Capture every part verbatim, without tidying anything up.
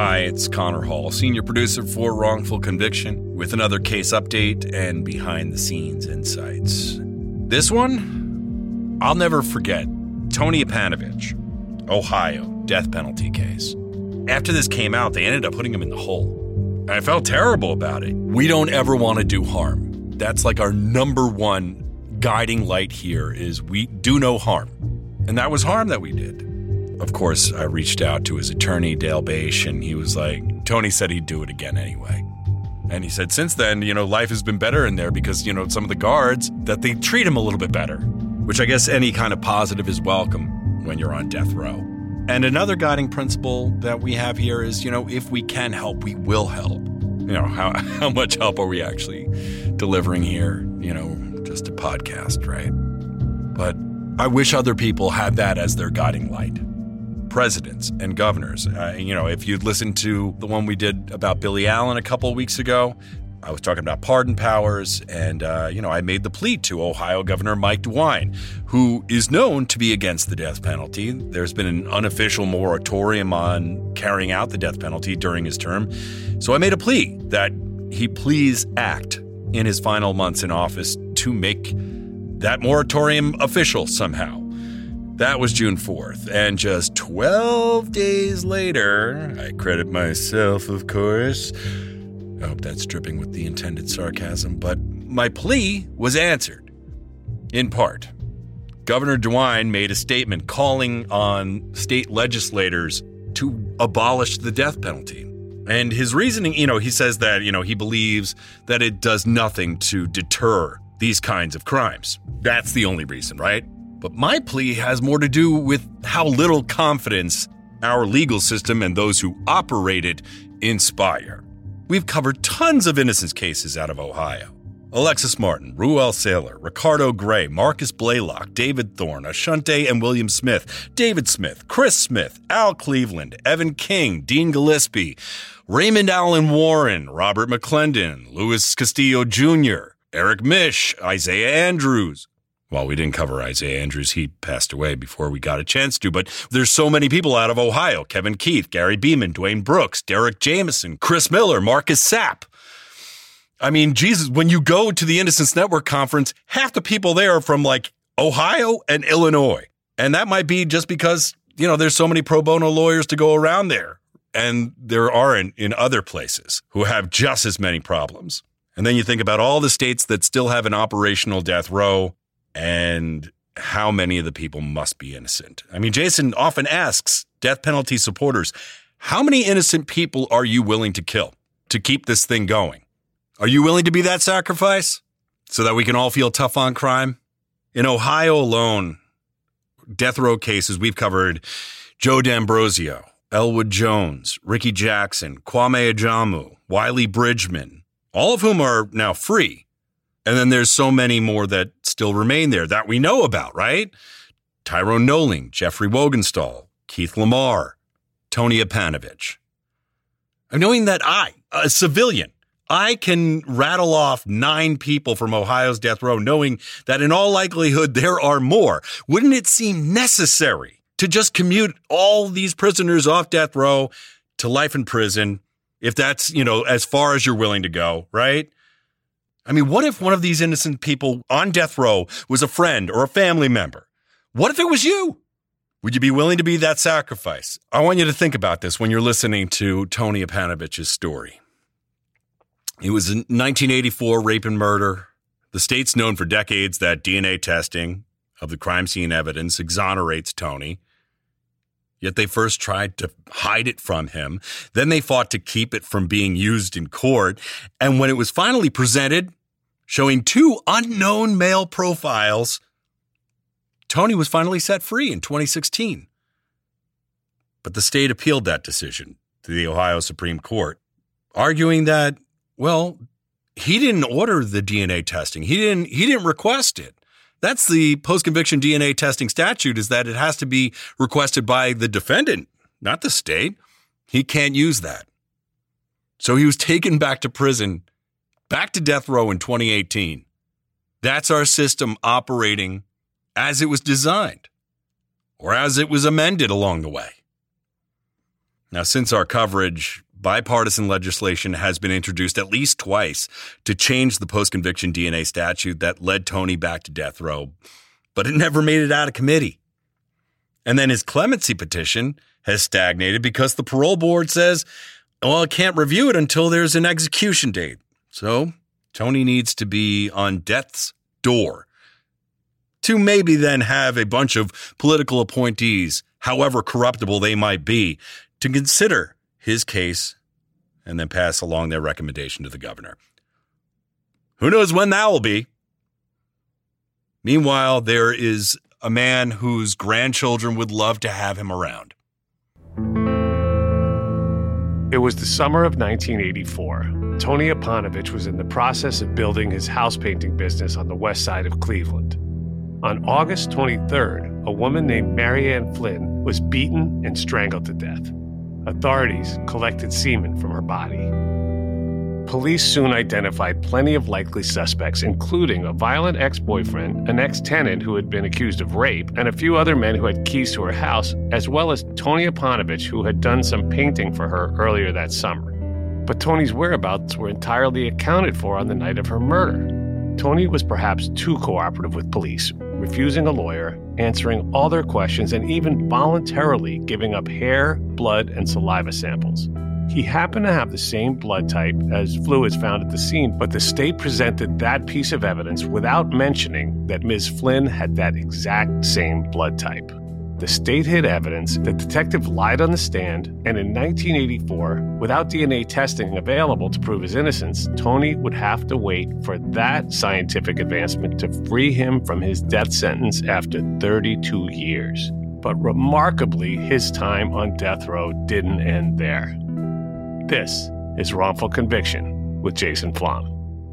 Hi, it's Connor Hall, senior producer for Wrongful Conviction, with another case update and behind-the-scenes insights. This one, I'll never forget. Tony Epanovich, Ohio, death penalty case. After this came out, they ended up putting him in the hole. And I felt terrible about it. We don't ever want to do harm. That's like our number one guiding light here is we do no harm. And that was harm that we did. Of course, I reached out to his attorney, Dale Bache, and he was like, Tony said he'd do it again anyway. And he said, since then, you know, life has been better in there because, you know, some of the guards, that they treat him a little bit better, which I guess any kind of positive is welcome when you're on death row. And another guiding principle that we have here is, you know, if we can help, we will help. You know, how, how much help are we actually delivering here? You know, just a podcast, right? But I wish other people had that as their guiding light. Presidents and governors. Uh, you know, if you'd listened to the one we did about Billy Allen a couple of weeks ago, I was talking about pardon powers, and, uh, you know, I made the plea to Ohio Governor Mike DeWine, who is known to be against the death penalty. There's been an unofficial moratorium on carrying out the death penalty during his term. So I made a plea that he please act in his final months in office to make that moratorium official somehow. That was June fourth, and just twelve days later, I credit myself, of course. I hope that's dripping with the intended sarcasm, but my plea was answered. In part, Governor DeWine made a statement calling on state legislators to abolish the death penalty. And his reasoning, you know, he says that, you know, he believes that it does nothing to deter these kinds of crimes. That's the only reason, right? But my plea has more to do with how little confidence our legal system and those who operate it inspire. We've covered tons of innocence cases out of Ohio. Alexis Martin, Ruel Saylor, Ricardo Gray, Marcus Blaylock, David Thorne, Ashante and William Smith, David Smith, Chris Smith, Al Cleveland, Evan King, Dean Gillespie, Raymond Allen Warren, Robert McClendon, Louis Castillo Junior, Eric Mish, Isaiah Andrews. Well, we didn't cover Isaiah Andrews. He passed away before we got a chance to, but there's so many people out of Ohio. Kevin Keith, Gary Beeman, Dwayne Brooks, Derek Jameson, Chris Miller, Marcus Sapp. I mean, Jesus, when you go to the Innocence Network conference, half the people there are from like Ohio and Illinois. And that might be just because, you know, there's so many pro bono lawyers to go around there. And there aren't in other places who have just as many problems. And then you think about all the states that still have an operational death row, and how many of the people must be innocent. I mean, Jason often asks death penalty supporters, how many innocent people are you willing to kill to keep this thing going? Are you willing to be that sacrifice so that we can all feel tough on crime? In Ohio alone, death row cases, we've covered Joe D'Ambrosio, Elwood Jones, Ricky Jackson, Kwame Ajamu, Wiley Bridgman, all of whom are now free. And then there's so many more that still remain there that we know about, right? Tyrone Noling, Jeffrey Wogenstall, Keith Lamar, Tony Epanovich. And knowing that I, a civilian, I can rattle off nine people from Ohio's death row, knowing that in all likelihood there are more. Wouldn't it seem necessary to just commute all these prisoners off death row to life in prison, if that's, you know, as far as you're willing to go, right? I mean, what if one of these innocent people on death row was a friend or a family member? What if it was you? Would you be willing to be that sacrifice? I want you to think about this when you're listening to Tony Epanovich's story. It was in nineteen eighty-four rape and murder. The state's known for decades that D N A testing of the crime scene evidence exonerates Tony. Yet they first tried to hide it from him. Then they fought to keep it from being used in court. And when it was finally presented, showing two unknown male profiles, Tony was finally set free in twenty sixteen. But the state appealed that decision to the Ohio Supreme Court, arguing that, well, he didn't order the D N A testing. He didn't, he didn't request it. That's the post-conviction D N A testing statute, is that it has to be requested by the defendant, not the state. He can't use that. So he was taken back to prison, back to death row in twenty eighteen. That's our system operating as it was designed, or as it was amended along the way. Now, since our coverage, bipartisan legislation has been introduced at least twice to change the post-conviction D N A statute that led Tony back to death row, but it never made it out of committee. And then his clemency petition has stagnated because the parole board says, well, it can't review it until there's an execution date. So Tony needs to be on death's door to maybe then have a bunch of political appointees, however corruptible they might be, to consider his case and then pass along their recommendation to the governor. Who knows when that will be? Meanwhile, there is a man whose grandchildren would love to have him around. It was the summer of nineteen eighty-four. Tony Epanovich was in the process of building his house painting business on the west side of Cleveland. On August twenty-third, a woman named Mary Ann Flynn was beaten and strangled to death. Authorities collected semen from her body. Police soon identified plenty of likely suspects, including a violent ex-boyfriend, an ex-tenant who had been accused of rape, and a few other men who had keys to her house, as well as Tony Epanovich, who had done some painting for her earlier that summer. But Tony's whereabouts were entirely accounted for on the night of her murder. Tony was perhaps too cooperative with police, refusing a lawyer, answering all their questions, and even voluntarily giving up hair, blood, and saliva samples. He happened to have the same blood type as fluids found at the scene, but the state presented that piece of evidence without mentioning that Miz Flynn had that exact same blood type. The state hid evidence, the detective lied on the stand, and in nineteen eighty-four, without D N A testing available to prove his innocence, Tony would have to wait for that scientific advancement to free him from his death sentence after thirty-two years. But remarkably, his time on death row didn't end there. This is Wrongful Conviction with Jason Flom.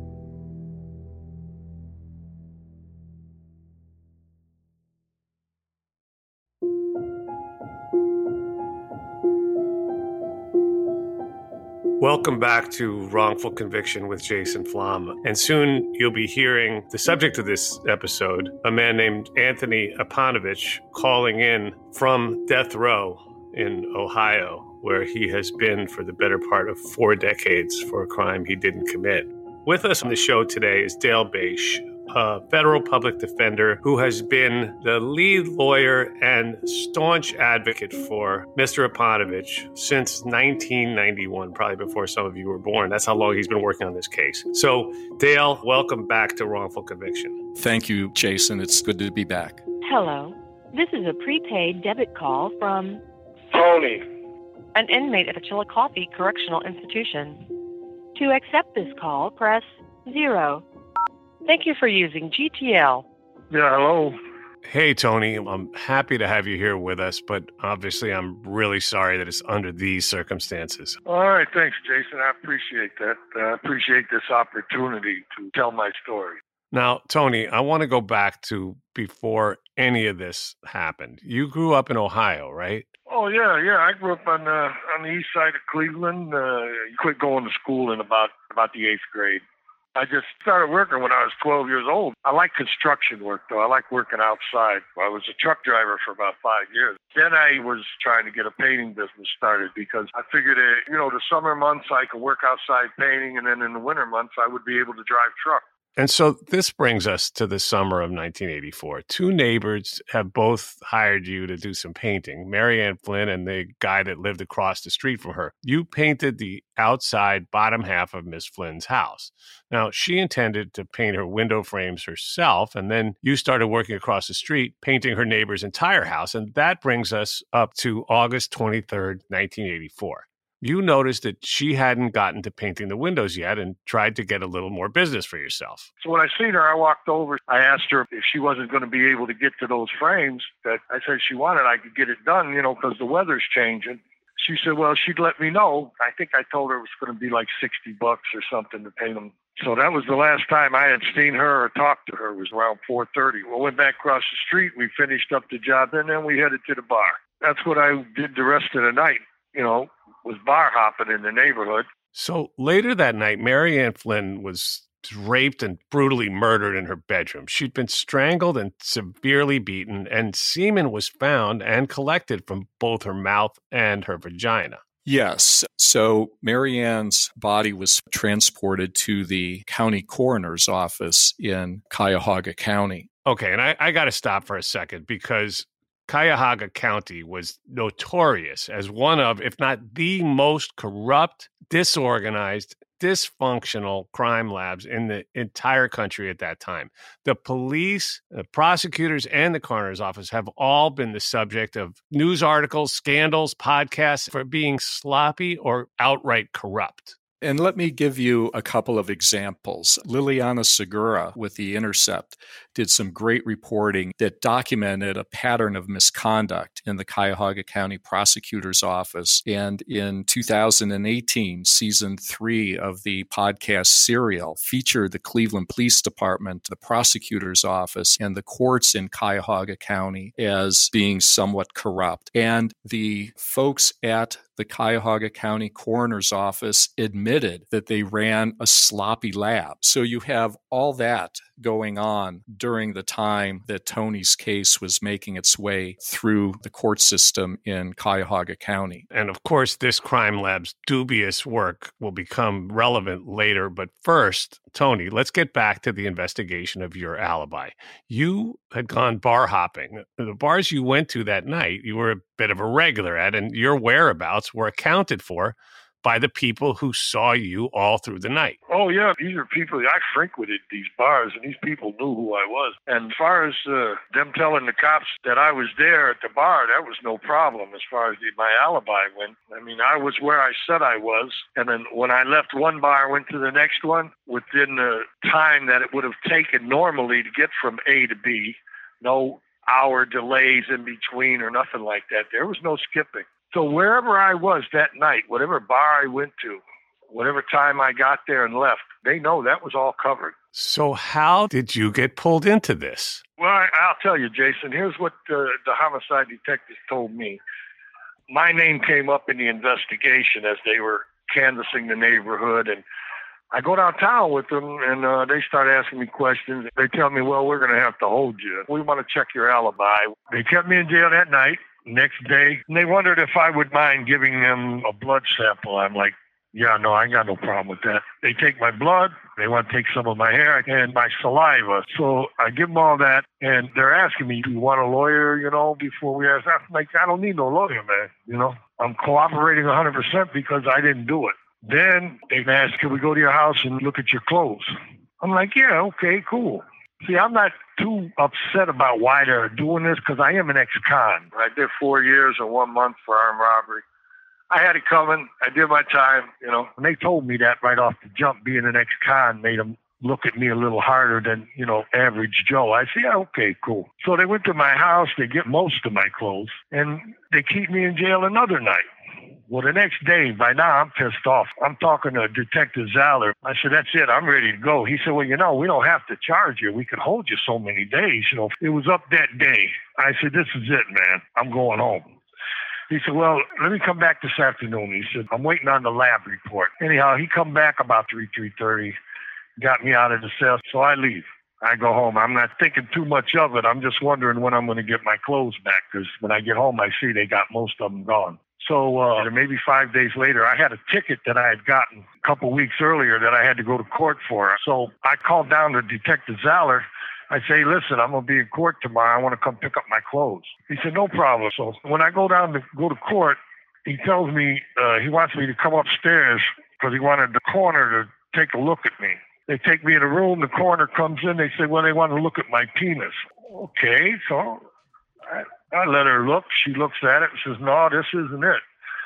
Welcome back to Wrongful Conviction with Jason Flom. And soon you'll be hearing the subject of this episode, a man named Anthony Epanovich, calling in from death row in Ohio, where he has been for the better part of four decades for a crime he didn't commit. With us on the show today is Dale Bache, a federal public defender who has been the lead lawyer and staunch advocate for Mister Epanovich since nineteen ninety-one, probably before some of you were born. That's how long he's been working on this case. So, Dale, welcome back to Wrongful Conviction. Thank you, Jason. It's good to be back. Hello. This is a prepaid debit call from Tony, an inmate at the Chillicothe Correctional Institution. To accept this call, press zero. Thank you for using G T L. Yeah, hello. Hey, Tony. I'm happy to have you here with us, but obviously I'm really sorry that it's under these circumstances. All right, thanks, Jason. I appreciate that. I appreciate this opportunity to tell my story. Now, Tony, I want to go back to before any of this happened. You grew up in Ohio, right? Oh, yeah, yeah. I grew up on uh, on the east side of Cleveland. Uh, quit going to school in about, about the eighth grade. I just started working when I was twelve years old. I like construction work, though. I like working outside. I was a truck driver for about five years. Then I was trying to get a painting business started because I figured, uh, you know, the summer months I could work outside painting, and then in the winter months I would be able to drive truck. And so this brings us to the summer of nineteen eighty-four. Two neighbors have both hired you to do some painting, Mary Ann Flynn and the guy that lived across the street from her. You painted the outside bottom half of Miss Flynn's house. Now, she intended to paint her window frames herself, and then you started working across the street, painting her neighbor's entire house. And that brings us up to August twenty-third, nineteen eighty-four. You noticed that she hadn't gotten to painting the windows yet and tried to get a little more business for yourself. So when I seen her, I walked over. I asked her if she wasn't going to be able to get to those frames that I said she wanted. I could get it done, you know, because the weather's changing. She said, well, she'd let me know. I think I told her it was going to be like sixty bucks or something to paint them. So that was the last time I had seen her or talked to her. It was around four thirty. We went back across the street. We finished up the job, and then we headed to the bar. That's what I did the rest of the night, you know. Was bar hopping in the neighborhood. So later that night, Mary Ann Flynn was raped and brutally murdered in her bedroom. She'd been strangled and severely beaten, and semen was found and collected from both her mouth and her vagina. Yes. So Marianne's body was transported to the county coroner's office in Cuyahoga County. Okay, and I, I got to stop for a second because Cuyahoga County was notorious as one of, if not the most corrupt, disorganized, dysfunctional crime labs in the entire country at that time. The police, the prosecutors, and the coroner's office have all been the subject of news articles, scandals, podcasts for being sloppy or outright corrupt. And let me give you a couple of examples. Liliana Segura with The Intercept did some great reporting that documented a pattern of misconduct in the Cuyahoga County Prosecutor's Office. And in two thousand eighteen, season three of the podcast Serial featured the Cleveland Police Department, the Prosecutor's Office, and the courts in Cuyahoga County as being somewhat corrupt. And the folks at the Cuyahoga County Coroner's Office admitted that they ran a sloppy lab. So you have all that going on during the time that Tony's case was making its way through the court system in Cuyahoga County. And of course, this crime lab's dubious work will become relevant later. But first, Tony, let's get back to the investigation of your alibi. You had gone bar hopping. The bars you went to that night, you were a bit of a regular at, and your whereabouts were accounted for by the people who saw you all through the night. Oh, yeah. These are people, I frequented these bars, and these people knew who I was. And as far as uh, them telling the cops that I was there at the bar, that was no problem as far as the, my alibi went. I mean, I was where I said I was. And then when I left one bar, went to the next one, within the time that it would have taken normally to get from A to B, no hour delays in between or nothing like that. There was no skipping. So wherever I was that night, whatever bar I went to, whatever time I got there and left, they know that was all covered. So how did you get pulled into this? Well, I, I'll tell you, Jason, here's what uh, the homicide detectives told me. My name came up in the investigation as they were canvassing the neighborhood, and I go downtown with them, and uh, they start asking me questions. They tell me, well, we're going to have to hold you. We want to check your alibi. They kept me in jail that night. Next day, and they wondered if I would mind giving them a blood sample. I'm like, yeah, no, I ain't got no problem with that. They take my blood. They want to take some of my hair and my saliva. So I give them all that, and they're asking me, do you want a lawyer, you know, before we ask? I'm like, I don't need no lawyer, man. You know, I'm cooperating one hundred percent because I didn't do it. Then they asked, can we go to your house and look at your clothes? I'm like, yeah, okay, cool. See, I'm not too upset about why they're doing this because I am an ex-con. I did four years and one month for armed robbery. I had it coming. I did my time, you know. And they told me that right off the jump, being an ex-con made them look at me a little harder than, you know, average Joe. I said, yeah, okay, cool. So they went to my house. They get most of my clothes, and they keep me in jail another night. Well, the next day, by now, I'm pissed off. I'm talking to Detective Zaller. I said, that's it. I'm ready to go. He said, well, you know, we don't have to charge you. We can hold you so many days. You know, it was up that day. I said, this is it, man. I'm going home. He said, well, let me come back this afternoon. He said, I'm waiting on the lab report. Anyhow, he come back about three, three thirty, got me out of the cell. So I leave. I go home. I'm not thinking too much of it. I'm just wondering when I'm going to get my clothes back, because when I get home, I see they got most of them gone. So uh, maybe five days later, I had a ticket that I had gotten a couple weeks earlier that I had to go to court for. So I called down to Detective Zaller. I say, listen, I'm going to be in court tomorrow. I want to come pick up my clothes. He said, no problem. So when I go down to go to court, he tells me uh, he wants me to come upstairs because he wanted the coroner to take a look at me. They take me in a room. The coroner comes in. They say, well, they want to look at my penis. Okay, so I, I let her look. She looks at it and says, no, this isn't it,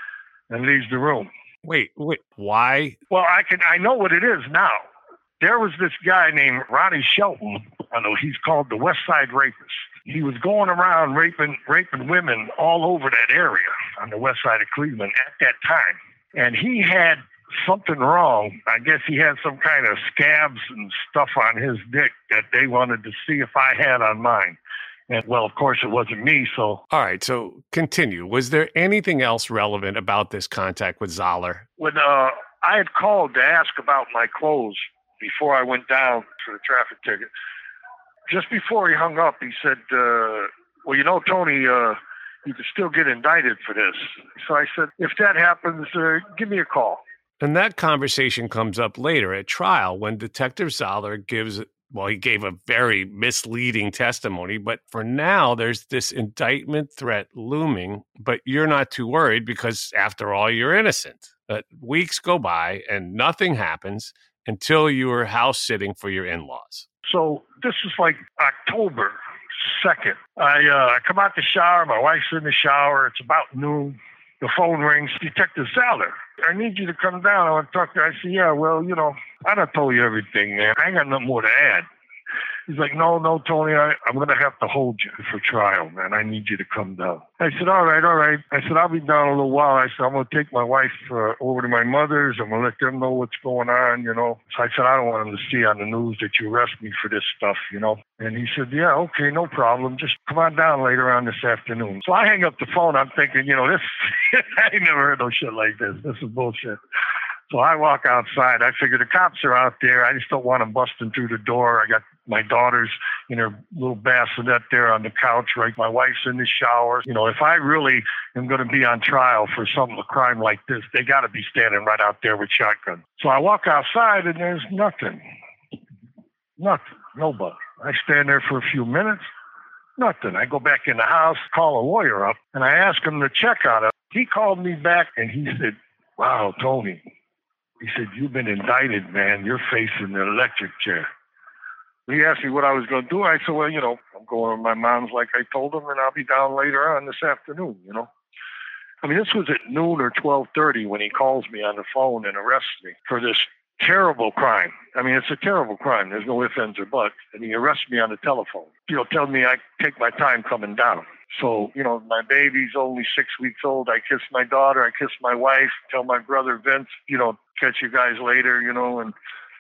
and leaves the room. Wait, wait, why? Well, I can. I know what it is now. There was this guy named Ronnie Shelton. I know he's called the West Side Rapist. He was going around raping raping women all over that area on the west side of Cleveland at that time. And he had something wrong. I guess he had some kind of scabs and stuff on his dick that they wanted to see if I had on mine. And, well, of course, it wasn't me, so... All right, so continue. Was there anything else relevant about this contact with Zaller? When uh, I had called to ask about my clothes before I went down for the traffic ticket, just before he hung up, he said, uh, well, you know, Tony, uh, you could still get indicted for this. So I said, if that happens, uh, give me a call. And that conversation comes up later at trial when Detective Zoller gives, well, he gave a very misleading testimony. But for now, there's this indictment threat looming. But you're not too worried because, after all, you're innocent. But weeks go by and nothing happens until you were house sitting for your in-laws. So this is like October second. I, uh, I come out the shower. My wife's in the shower. It's about noon. The phone rings. Detective Zoller, I need you to come down. I want to talk to you. I said, yeah, well, you know, I done told you everything, man. I ain't got nothing more to add. He's like, no, no, Tony, I, I'm going to have to hold you for trial, man. I need you to come down. I said, all right, all right. I said, I'll be down a little while. I said, I'm going to take my wife uh, over to my mother's. I'm going to let them know what's going on, you know. So I said, I don't want them to see on the news that you arrest me for this stuff, you know. And he said, yeah, okay, no problem. Just come on down later on this afternoon. So I hang up the phone. I'm thinking, you know, this, I ain't never heard no shit like this. This is bullshit. So I walk outside. I figure the cops are out there. I just don't want them busting through the door. I got my daughter's in her little bassinet there on the couch, right? My wife's in the shower. You know, if I really am going to be on trial for some a crime like this, they got to be standing right out there with shotguns. So I walk outside and there's nothing. Nothing. Nobody. I stand there for a few minutes. Nothing. I go back in the house, call a lawyer up, and I ask him to check on it. He called me back and he said, wow, Tony. He said, you've been indicted, man. You're facing the electric chair. He asked me what I was going to do. I said, well, you know, I'm going to my mom's like I told him, and I'll be down later on this afternoon, you know. I mean, this was at noon or twelve thirty when he calls me on the phone and arrests me for this terrible crime. I mean, it's a terrible crime. There's no ifs, ands, or buts. And he arrests me on the telephone. You know, tells me I take my time coming down. So, you know, my baby's only six weeks old. I kiss my daughter. I kiss my wife. Tell my brother Vince, you know, catch you guys later, you know. And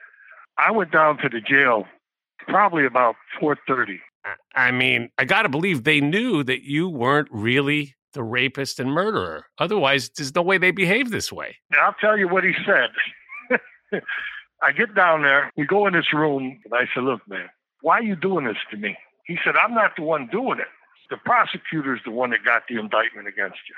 I went down to the jail probably about four thirty. I mean, I got to believe they knew that you weren't really the rapist and murderer. Otherwise, there's no way they behave this way. Now, I'll tell you what he said. I get down there. We go in this room, and I said, look, man, why are you doing this to me? He said, I'm not the one doing it. The prosecutor's the one that got the indictment against you.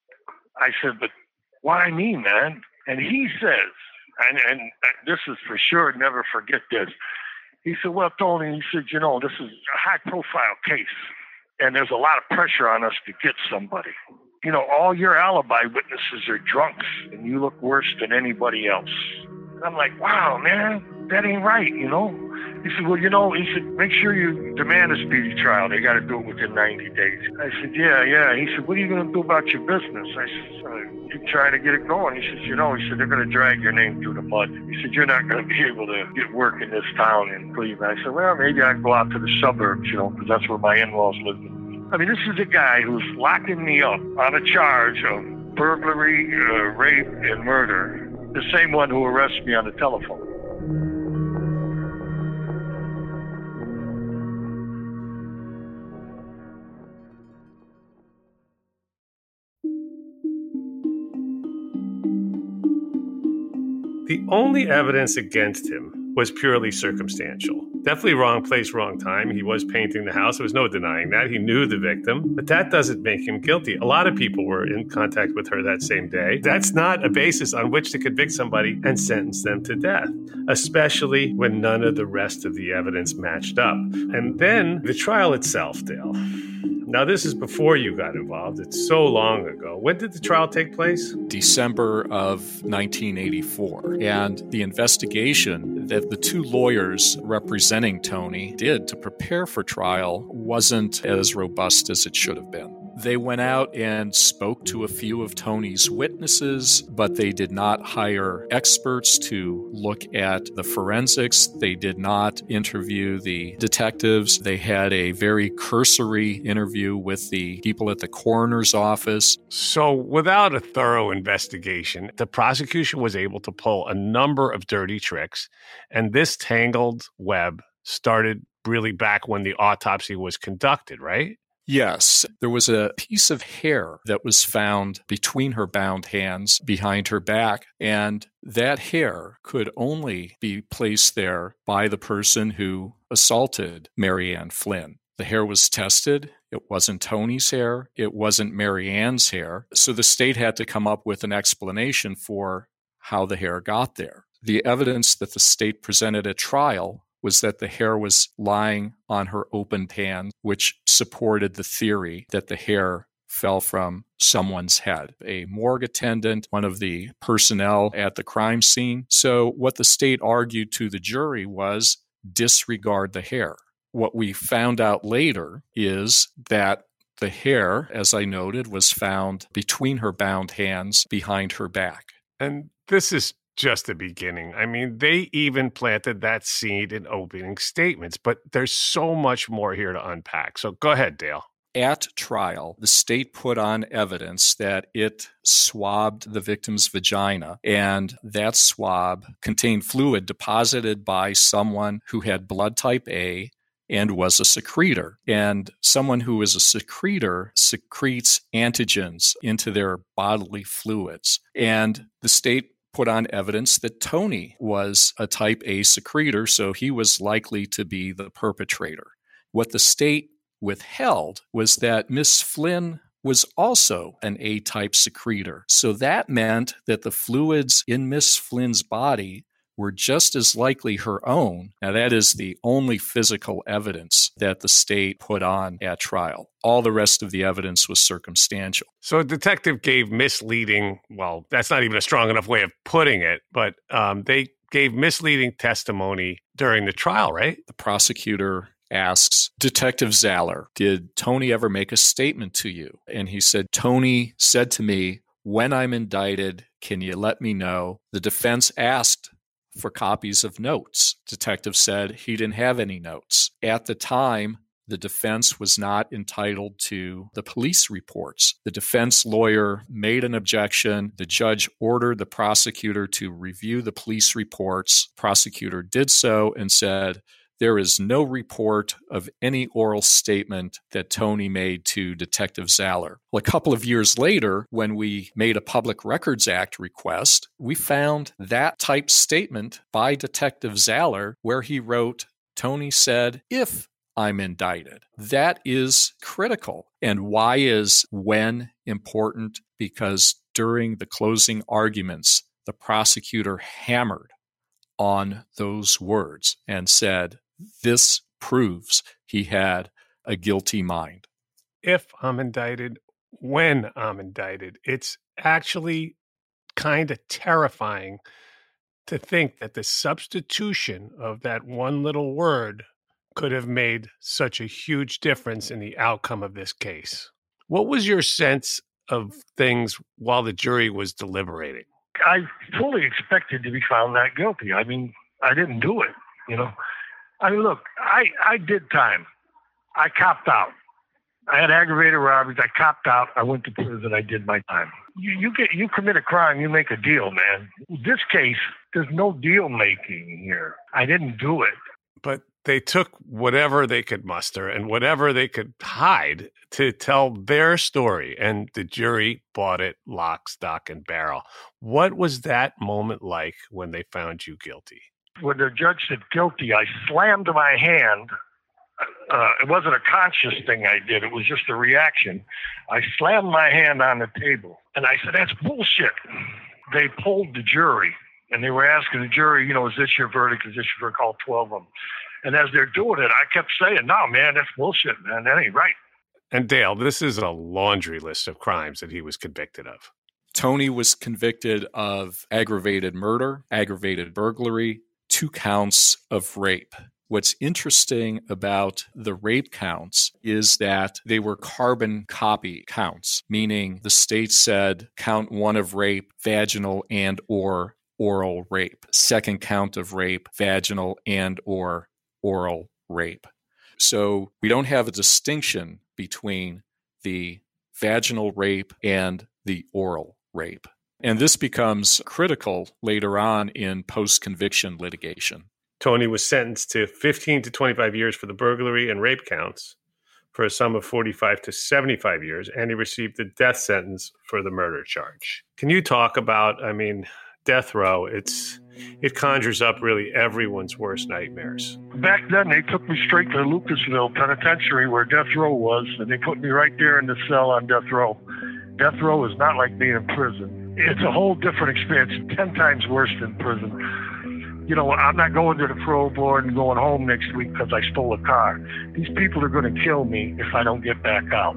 I said, but why me, man? And he says, and, and this is for sure, never forget this. He said, well, Tony, he said, you know, this is a high-profile case, and there's a lot of pressure on us to get somebody. You know, all your alibi witnesses are drunks, and you look worse than anybody else. And I'm like, wow, man, that ain't right, you know? He said, well, you know, he said, make sure you demand a speedy trial. They got to do it within ninety days. I said, yeah, yeah. He said, what are you going to do about your business? I said, uh, keep trying to get it going. He says, you know, he said, they're going to drag your name through the mud. He said, you're not going to be able to get work in this town in Cleveland. I said, well, maybe I can go out to the suburbs, you know, because that's where my in-laws live. I mean, this is a guy who's locking me up on a charge of burglary, uh, rape, and murder. The same one who arrested me on the telephone. The only evidence against him was purely circumstantial. Definitely wrong place, wrong time. He was painting the house. There was no denying that. He knew the victim, but that doesn't make him guilty. A lot of people were in contact with her that same day. That's not a basis on which to convict somebody and sentence them to death, especially when none of the rest of the evidence matched up. And then the trial itself, Dale. Now, this is before you got involved. It's so long ago. When did the trial take place? December of nineteen eighty-four. And the investigation that the two lawyers representing Tony did to prepare for trial wasn't as robust as it should have been. They went out and spoke to a few of Tony's witnesses, but they did not hire experts to look at the forensics. They did not interview the detectives. They had a very cursory interview with the people at the coroner's office. So without a thorough investigation, the prosecution was able to pull a number of dirty tricks, and this tangled web started really back when the autopsy was conducted, right? Yes, there was a piece of hair that was found between her bound hands behind her back, and that hair could only be placed there by the person who assaulted Mary Ann Flynn. The hair was tested. It wasn't Tony's hair. It wasn't Mary Ann's hair. So the state had to come up with an explanation for how the hair got there. The evidence that the state presented at trial was that the hair was lying on her opened hand, which supported the theory that the hair fell from someone's head, a morgue attendant, one of the personnel at the crime scene. So what the state argued to the jury was disregard the hair. What we found out later is that the hair, as I noted, was found between her bound hands behind her back. And this is just the beginning. I mean, they even planted that seed in opening statements, but there's so much more here to unpack. So go ahead, Dale. At trial, the state put on evidence that it swabbed the victim's vagina, and that swab contained fluid deposited by someone who had blood type A and was a secretor. And someone who is a secretor secretes antigens into their bodily fluids. And the state put on evidence that Tony was a type A secretor, so he was likely to be the perpetrator. What the state withheld was that Miss Flynn was also an A-type secretor. So that meant that the fluids in Miss Flynn's body were just as likely her own. Now, that is the only physical evidence that the state put on at trial. All the rest of the evidence was circumstantial. So a detective gave misleading, well, that's not even a strong enough way of putting it, but um, they gave misleading testimony during the trial, right? The prosecutor asks, Detective Zaller, did Tony ever make a statement to you? And he said, Tony said to me, when I'm indicted, can you let me know? The defense asked for copies of notes. Detective said he didn't have any notes. At the time, the defense was not entitled to the police reports. The defense lawyer made an objection. The judge ordered the prosecutor to review the police reports. The prosecutor did so and said, there is no report of any oral statement that Tony made to Detective Zaller. Well, a couple of years later, when we made a Public Records Act request, we found that type statement by Detective Zaller where he wrote, Tony said, if I'm indicted. That is critical. And why is when important? Because during the closing arguments, the prosecutor hammered on those words and said, this proves he had a guilty mind. If I'm indicted, when I'm indicted, it's actually kind of terrifying to think that the substitution of that one little word could have made such a huge difference in the outcome of this case. What was your sense of things while the jury was deliberating? I fully expected to be found not guilty. I mean, I didn't do it, you know. I mean, look, I, I did time. I copped out. I had aggravated robberies. I copped out. I went to prison. I did my time. You, you get you commit a crime, you make a deal, man. This case, there's no deal making here. I didn't do it. But they took whatever they could muster and whatever they could hide to tell their story, and the jury bought it lock, stock, and barrel. What was that moment like when they found you guilty? When the judge said guilty, I slammed my hand. Uh, it wasn't a conscious thing I did. It was just a reaction. I slammed my hand on the table, and I said, that's bullshit. They polled the jury, and they were asking the jury, you know, is this your verdict? Is this your verdict? All twelve of them. And as they're doing it, I kept saying, no, man, that's bullshit, man. That ain't right. And Dale, this is a laundry list of crimes that he was convicted of. Tony was convicted of aggravated murder, aggravated burglary, two counts of rape. What's interesting about the rape counts is that they were carbon copy counts, meaning the state said count one of rape, vaginal and or oral rape. Second count of rape, vaginal and or oral rape. So we don't have a distinction between the vaginal rape and the oral rape. And this becomes critical later on in post-conviction litigation. Tony was sentenced to fifteen to twenty-five years for the burglary and rape counts for a sum of forty-five to seventy-five years, and he received a death sentence for the murder charge. Can you talk about, I mean, death row, it's it conjures up really everyone's worst nightmares. Back then, they took me straight to Lucasville Penitentiary where death row was, and they put me right there in the cell on death row. Death row is not like being in prison. It's a whole different experience, ten times worse than prison. You know, I'm not going to the parole board and going home next week because I stole a car. These people are going to kill me if I don't get back out.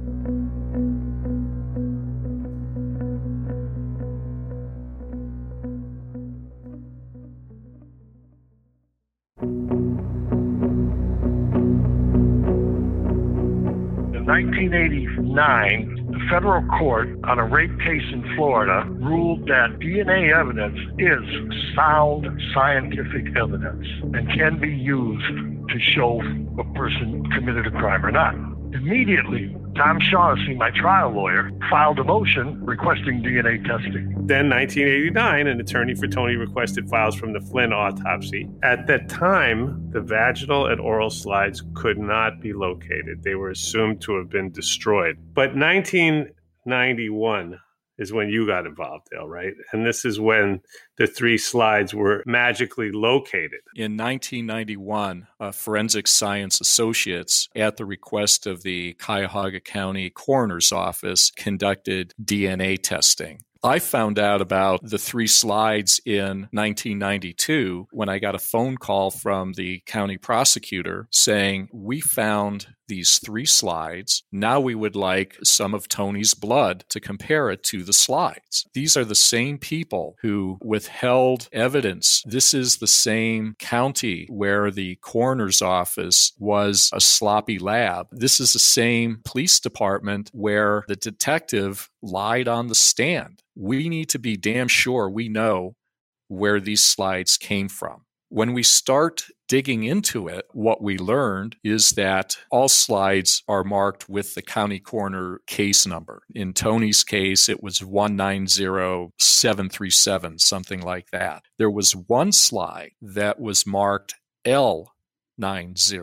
In nineteen eighty-nine, the federal court on a rape case in Florida ruled that D N A evidence is sound scientific evidence and can be used to show a person committed a crime or not. Immediately, Tom Shaughnessy, my trial lawyer, filed a motion requesting D N A testing. Then, nineteen eighty-nine, an attorney for Tony requested files from the Flynn autopsy. At that time, the vaginal and oral slides could not be located. They were assumed to have been destroyed. But nineteen ninety-one is when you got involved, Dale, right? And this is when the three slides were magically located. In nineteen ninety-one, uh, Forensic Science Associates, at the request of the Cuyahoga County Coroner's Office, conducted D N A testing. I found out about the three slides in nineteen ninety-two when I got a phone call from the county prosecutor saying, we found these three slides. Now we would like some of Tony's blood to compare it to the slides. These are the same people who withheld evidence. This is the same county where the coroner's office was a sloppy lab. This is the same police department where the detective lied on the stand. We need to be damn sure we know where these slides came from. When we start digging into it, what we learned is that all slides are marked with the county coroner case number. In Tony's case, it was one nine zero seven three seven, something like that. There was one slide that was marked L ninety.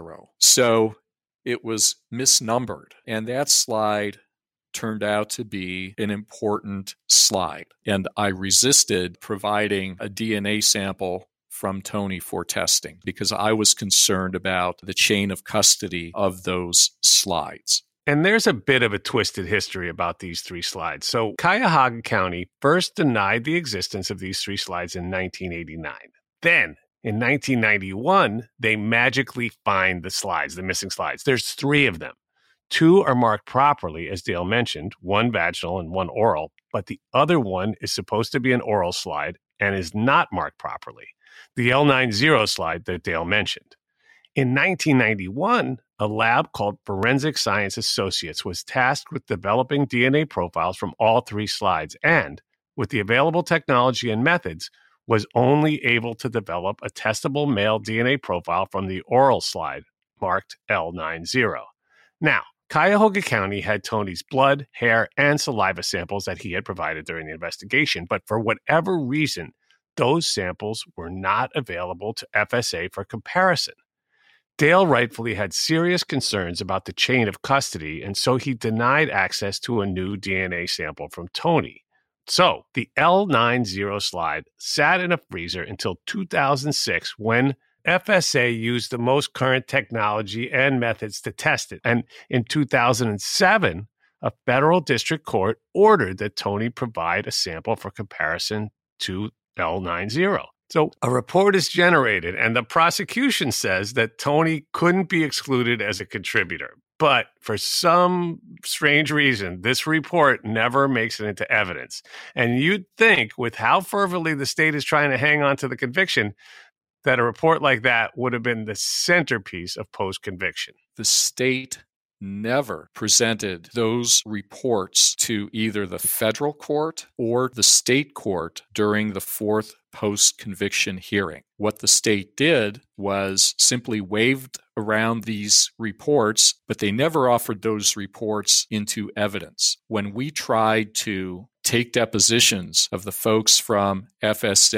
So it was misnumbered. And that slide turned out to be an important slide. And I resisted providing a D N A sample from Tony for testing because I was concerned about the chain of custody of those slides. And there's a bit of a twisted history about these three slides. So Cuyahoga County first denied the existence of these three slides in nineteen eighty-nine. Then in nineteen ninety-one, they magically find the slides, the missing slides. There's three of them. Two are marked properly, as Dale mentioned, one vaginal and one oral, but the other one is supposed to be an oral slide and is not marked properly. The L ninety slide that Dale mentioned. In nineteen ninety-one, a lab called Forensic Science Associates was tasked with developing D N A profiles from all three slides and, with the available technology and methods, was only able to develop a testable male D N A profile from the oral slide marked L ninety. Now, Cuyahoga County had Tony's blood, hair, and saliva samples that he had provided during the investigation, but for whatever reason, those samples were not available to F S A for comparison. Dale rightfully had serious concerns about the chain of custody, and so he denied access to a new D N A sample from Tony. So the L ninety slide sat in a freezer until two thousand six when F S A used the most current technology and methods to test it. And in two thousand seven, a federal district court ordered that Tony provide a sample for comparison to L ninety. So a report is generated, and the prosecution says that Tony couldn't be excluded as a contributor. But for some strange reason, this report never makes it into evidence. And you'd think, with how fervently the state is trying to hang on to the conviction, that a report like that would have been the centerpiece of post-conviction. The state never presented those reports to either the federal court or the state court during the fourth post-conviction hearing. What the state did was simply waved around these reports, but they never offered those reports into evidence. When we tried to take depositions of the folks from F S A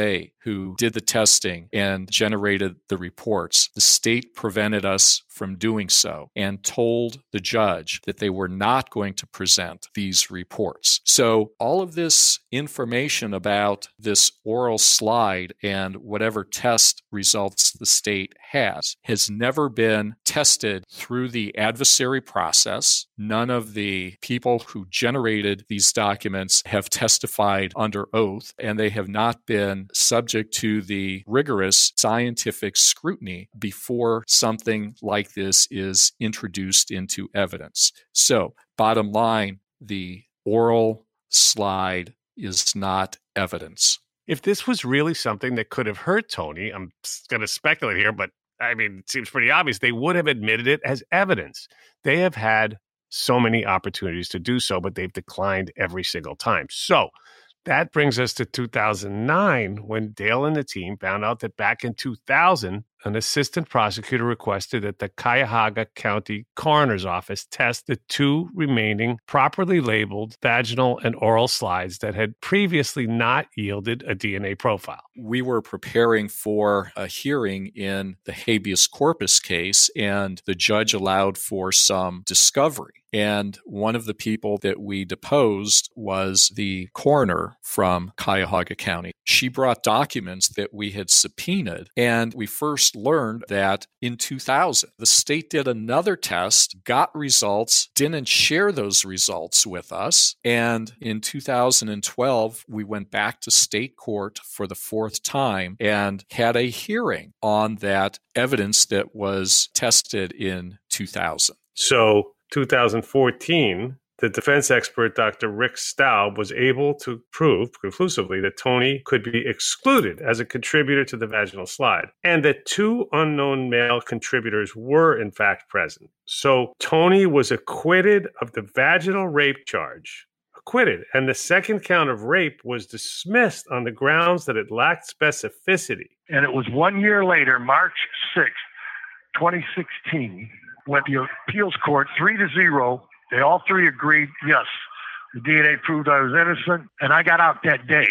who did the testing and generated the reports. The state prevented us from doing so and told the judge that they were not going to present these reports. So all of this information about this oral slide and whatever test results the state has has never been tested through the adversary process. None of the people who generated these documents have testified under oath, and they have not been subject to the rigorous scientific scrutiny before something like this is introduced into evidence. So, bottom line, the oral slide is not evidence. If this was really something that could have hurt Tony, I'm going to speculate here, but I mean, it seems pretty obvious, they would have admitted it as evidence. They have had so many opportunities to do so, but they've declined every single time. So that brings us to two thousand nine, when Dale and the team found out that back in two thousand, an assistant prosecutor requested that the Cuyahoga County Coroner's Office test the two remaining properly labeled vaginal and oral slides that had previously not yielded a D N A profile. We were preparing for a hearing in the habeas corpus case, and the judge allowed for some discovery. And one of the people that we deposed was the coroner from Cuyahoga County. She brought documents that we had subpoenaed, and we first learned that in two thousand, the state did another test, got results, didn't share those results with us. And in two thousand twelve, we went back to state court for the fourth time and had a hearing on that evidence that was tested in two thousand. So two thousand fourteen, the defense expert, Doctor Rick Staub, was able to prove conclusively that Tony could be excluded as a contributor to the vaginal slide, and that two unknown male contributors were in fact present. So Tony was acquitted of the vaginal rape charge. Acquitted. And the second count of rape was dismissed on the grounds that it lacked specificity. And it was one year later, March sixth, twenty sixteen, when the appeals court, three to zero, they all three agreed, yes, the D N A proved I was innocent, and I got out that day.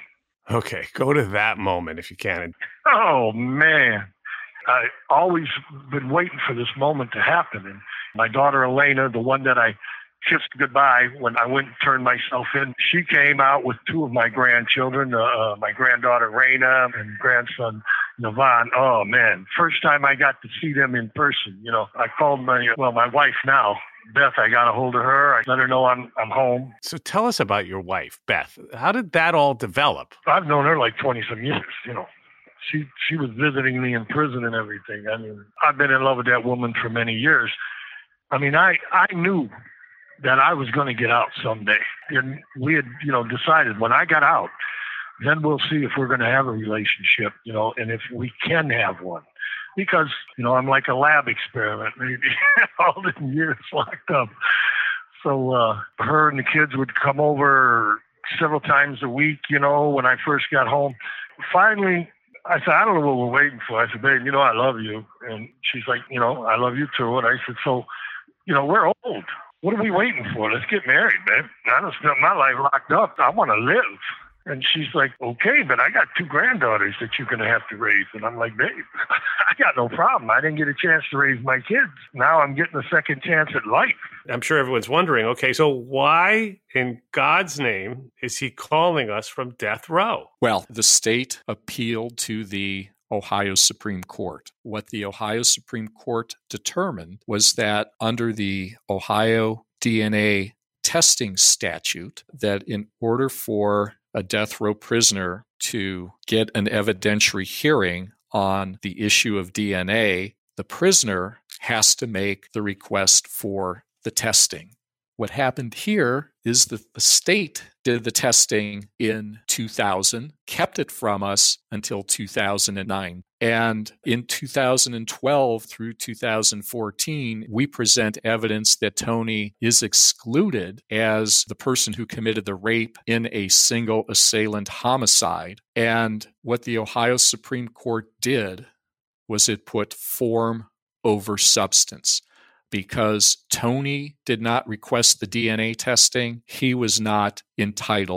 Okay, go to that moment if you can. Oh, man. I always been waiting for this moment to happen. And my daughter, Elena, the one that I kissed goodbye when I went and turned myself in, she came out with two of my grandchildren, uh, uh, my granddaughter, Raina, and grandson, Navan. Oh, man. First time I got to see them in person. You know, I called my, well, my wife now, Beth. I got a hold of her. I let her know I'm I'm home. So tell us about your wife, Beth. How did that all develop? I've known her like twenty-some years, you know. She she was visiting me in prison and everything. I mean, I've been in love with that woman for many years. I mean, I, I knew that I was going to get out someday. And we had, you know, decided when I got out, then we'll see if we're going to have a relationship, you know, and if we can have one. Because, you know, I'm like a lab experiment, maybe, all the years locked up. So uh, her and the kids would come over several times a week, you know, when I first got home. Finally, I said, I don't know what we're waiting for. I said, babe, you know, I love you. And she's like, you know, I love you too. And I said, so, you know, we're old. What are we waiting for? Let's get married, babe. I don't spend my life locked up. I want to live. And she's like, okay, but I got two granddaughters that you're going to have to raise. And I'm like, babe, I got no problem. I didn't get a chance to raise my kids. Now I'm getting a second chance at life. I'm sure everyone's wondering, okay, so why in God's name is he calling us from death row? Well, the state appealed to the Ohio Supreme Court. What the Ohio Supreme Court determined was that under the Ohio D N A testing statute, that in order for a death row prisoner to get an evidentiary hearing on the issue of D N A, the prisoner has to make the request for the testing. What happened here is that the state did the testing in two thousand, kept it from us until two thousand nine. And in two thousand twelve through two thousand fourteen, we present evidence that Tony is excluded as the person who committed the rape in a single assailant homicide. And what the Ohio Supreme Court did was it put form over substance. Because Tony did not request the D N A testing, he was not entitled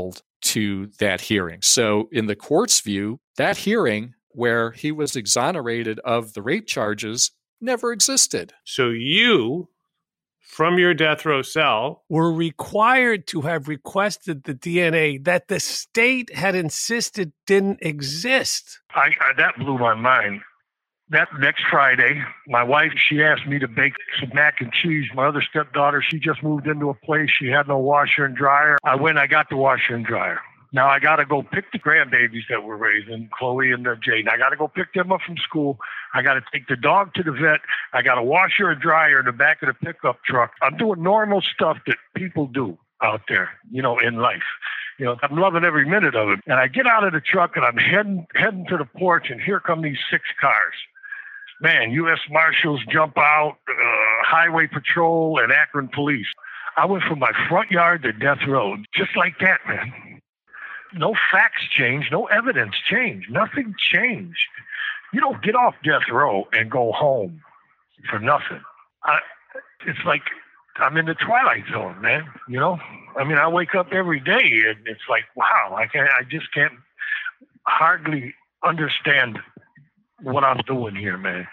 to that hearing. So in the court's view, that hearing where he was exonerated of the rape charges never existed. So you, from your death row cell, were required to have requested the D N A that the state had insisted didn't exist. I, I that blew my mind. That next Friday, my wife, she asked me to bake some mac and cheese. My other stepdaughter, she just moved into a place. She had no washer and dryer. I went, I got the washer and dryer. Now I got to go pick the grandbabies that we're raising, Chloe and uh, Jaden. I got to go pick them up from school. I got to take the dog to the vet. I got a washer and dryer in the back of the pickup truck. I'm doing normal stuff that people do out there, you know, in life. You know, I'm loving every minute of it. And I get out of the truck and I'm heading heading to the porch, and here come these six cars. Man, U S Marshals jump out, uh, Highway Patrol, and Akron Police. I went from my front yard to death row, just like that, man. No facts changed, no evidence changed, nothing changed. You don't get off death row and go home for nothing. I, it's like I'm in the twilight zone, man. You know, I mean, I wake up every day and it's like, wow, I can't, I just can't hardly understand what I'm doing here, man.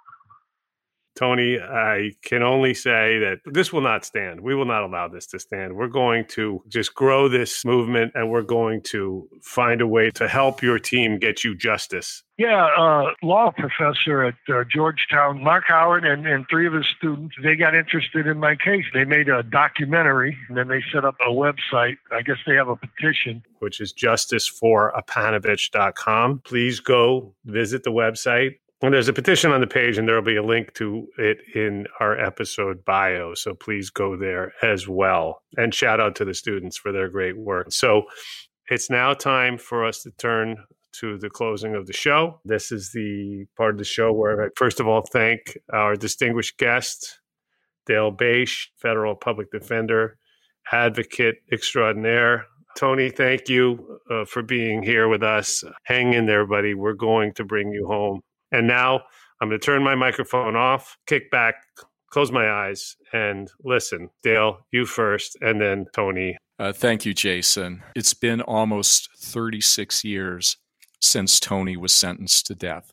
Tony, I can only say that this will not stand. We will not allow this to stand. We're going to just grow this movement, and we're going to find a way to help your team get you justice. Yeah, uh, law professor at uh, Georgetown, Mark Howard, and, and three of his students, they got interested in my case. They made a documentary, and then they set up a website. I guess they have a petition, which is justice for apanovich dot com. Please go visit the website. And there's a petition on the page, and there will be a link to it in our episode bio. So please go there as well. And shout out to the students for their great work. So it's now time for us to turn to the closing of the show. This is the part of the show where I first of all thank our distinguished guest, Dale Bache, federal public defender, advocate extraordinaire. Tony, thank you uh, for being here with us. Hang in there, buddy. We're going to bring you home. And now I'm going to turn my microphone off, kick back, close my eyes, and listen. Dale, you first, and then Tony. Uh, thank you, Jason. It's been almost thirty-six years since Tony was sentenced to death.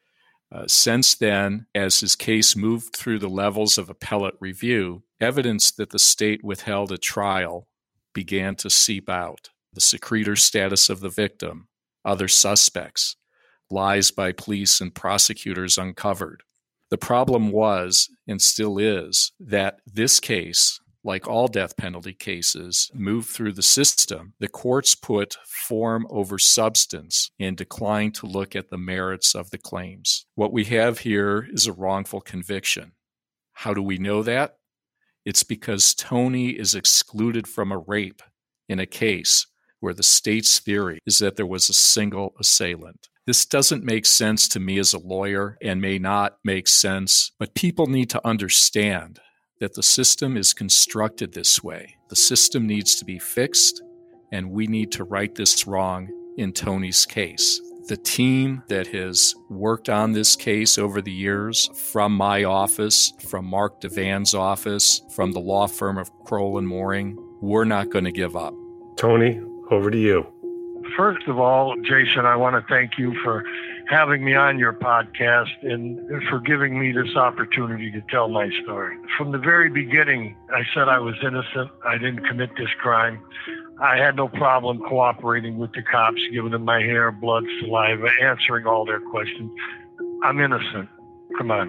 Uh, since then, as his case moved through the levels of appellate review, evidence that the state withheld at trial began to seep out. The secretor status of the victim, other suspects, lies by police and prosecutors uncovered. The problem was, and still is, that this case, like all death penalty cases, moved through the system. The courts put form over substance and declined to look at the merits of the claims. What we have here is a wrongful conviction. How do we know that? It's because Tony is excluded from a rape in a case where the state's theory is that there was a single assailant. This doesn't make sense to me as a lawyer and may not make sense, but people need to understand that the system is constructed this way. The system needs to be fixed, and we need to right this wrong in Tony's case. The team that has worked on this case over the years, from my office, from Mark Devan's office, from the law firm of Kroll and Mooring, we're not going to give up. Tony, over to you. First of all, Jason, I want to thank you for having me on your podcast and for giving me this opportunity to tell my story. From the very beginning, I said I was innocent. I didn't commit this crime. I had no problem cooperating with the cops, giving them my hair, blood, saliva, answering all their questions. I'm innocent. Come on.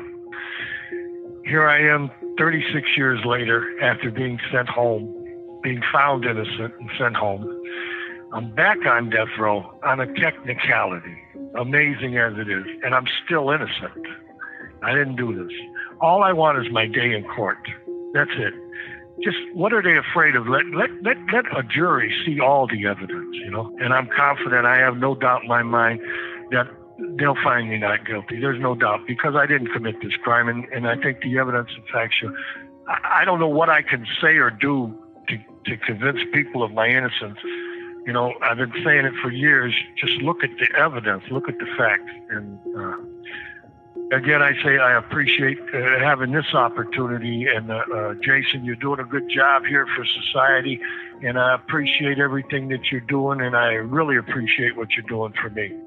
Here I am thirty-six years later after being sent home, being found innocent and sent home. I'm back on death row on a technicality, amazing as it is, and I'm still innocent. I didn't do this. All I want is my day in court. That's it. Just what are they afraid of? Let, let, let, let a jury see all the evidence, you know? And I'm confident, I have no doubt in my mind that they'll find me not guilty. There's no doubt, because I didn't commit this crime, and, and I think the evidence and facts show. I, I don't know what I can say or do to, to convince people of my innocence. You know, I've been saying it for years. Just look at the evidence, look at the facts, and uh, Again, I say I appreciate uh, having this opportunity. And uh, uh, Jason, you're doing a good job here for society. And I appreciate everything that you're doing. And I really appreciate what you're doing for me.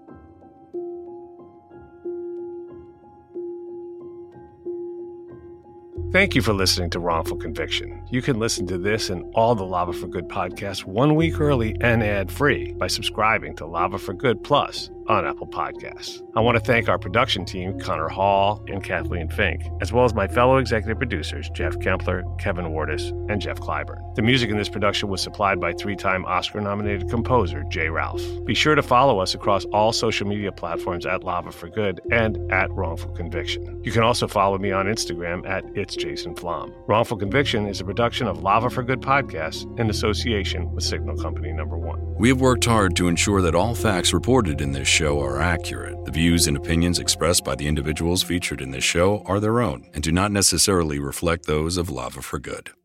Thank you for listening to Wrongful Conviction. You can listen to this and all the Lava for Good podcasts one week early and ad-free by subscribing to Lava for Good Plus on Apple Podcasts. I want to thank our production team, Connor Hall and Kathleen Fink, as well as my fellow executive producers, Jeff Kempler, Kevin Wardis, and Jeff Clyburn. The music in this production was supplied by three-time Oscar-nominated composer Jay Ralph. Be sure to follow us across all social media platforms at Lava for Good and at Wrongful Conviction. You can also follow me on Instagram at It's Jason Flom. Wrongful Conviction is a production of Lava for Good Podcasts in association with Signal Company Number One. We have worked hard to ensure that all facts reported in this show are accurate. The views and opinions expressed by the individuals featured in this show are their own and do not necessarily reflect those of Lava for Good.